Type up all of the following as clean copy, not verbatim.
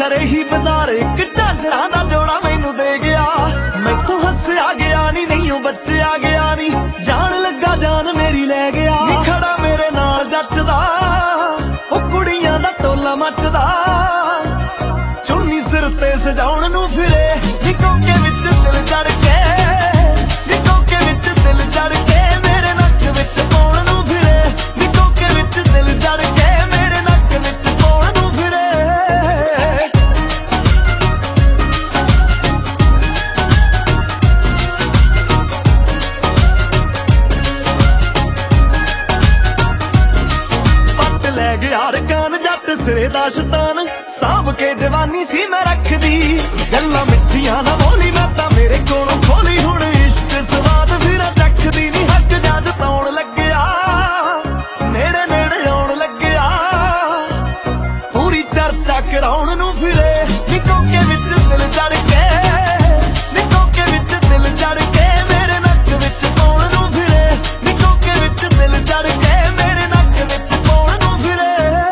ਸ਼ਰੇ ਹੀ ਬਾਜ਼ਾਰ ਇੱਕ ਝਾਂਜਰਾਂ ਦਾ ਜੋੜਾ ਮੈਨੂੰ ਦੇ ਗਿਆ। ਮੈਥੋਂ ਹੱਸਿਆ ਗਿਆ ਨਹੀਂ ਉਹ ਬੱਚਿਆ ਗਿਆ ਨੀ, ਜਾਣ ਲੱਗਾ ਜਾਨ ਮੇਰੀ ਲੈ ਗਿਆ। ਨੀ ਖੜਾ ਮੇਰੇ ਨਾਲ ਜੱਚਦਾ ਉਹ ਕੁੜੀਆਂ ਦਾ ਟੋਲਾ ਮੱਚਦਾ, ਚੁੰਨੀ ਸਿਰ ਤੇ ਸਜਾਉਣ ਨੂੰ ਫਿਰੇ ਨੀ ਕੋਕੇ ਵਿੱਚ ਦਿਲ ਚੜ ਕੇ, ਨੀ ਕੋਕੇ ਵਿੱਚ ਦਿਲ ਚੜ ਕੇ ਮੇਰੇ ਨੱਕ ਵਿੱਚ ਪਾਉਣ ਨੂੰ ਫਿਰੇ, ਨੀ ਕੋਕੇ ਵਿੱਚ ਦਿਲ ਚੜ ਕੇ ਮੇਰੇ ਨੱਕ ਵਿੱਚ ਪਾਉਣ ਨੂੰ ਫਿਰੇ। ਪੱਟ ਲੈ ਗਿਆ ਰਕਾਨ ਜੱਟ ਸਿਰੇ ਦਾ ਸ਼ੈਤਾਨ, ਸਾਂਭ ਕੇ ਜਵਾਨੀ ਸੀ ਮੈਂ ਰੱਖਦੀ। ਗੱਲਾਂ ਮਿੱਠੀਆਂ ਨਾ ਬੋਲੀ ਮੈਂ ਤਾਂ ਮੇਰੇ ਕੋਲੋਂ ਖੋਲੀ, ਹੁਣ ਇਸ਼ਕ ਸਵਾਦ ਫਿਰ ਚੱਖਦੀ ਨੀ। ਹੱਕ ਜਦ ਤਾਉਣ ਲੱਗਿਆ ਨੇੜੇ ਨੇੜੇ ਆਉਣ ਲੱਗਿਆ, ਪੂਰੀ ਚਰਚਾ ਕਰਾਉਣ ਨੂੰ ਫਿਰੇ ਨੀ ਕੋਕੇ ਵਿੱਚ ਦਿਲ ਚੜ ਕੇ, ਨੀ ਕੋਕੇ ਵਿੱਚ ਦਿਲ ਚੜ ਕੇ ਮੇਰੇ ਨੱਕ ਵਿੱਚ ਪਾਉਣ ਨੂੰ ਫਿਰੇ, ਨੀ ਕੋਕੇ ਵਿੱਚ ਦਿਲ ਚੜ ਕੇ ਮੇਰੇ ਨੱਕ ਵਿੱਚ ਪਾਉਣ ਨੂੰ ਫਿਰੇ।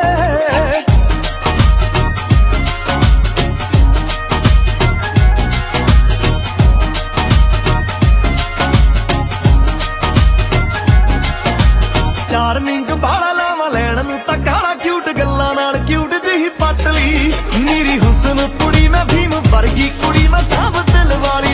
ਚਾਰਮਿੰਗ ਬਾਲਾ ਲਾਵਾਂ ਲੈਣ ਨੂੰ ਤਾਂ ਕਾਲਾ ਕਿਊਟ ਗੱਲਾਂ ਨਾਲ ਕਿਊਟ ਜਿਹੀ ਪੱਟ ਲਈ। ਨੀਰੀ ਹੁਸਨ ਕੁੜੀ ਮੈਂ ਭੀਮ ਵਰਗੀ ਕੁੜੀ ਮੈਂ ਸਾਂਭ ਦਿਲ ਵਾਲੀ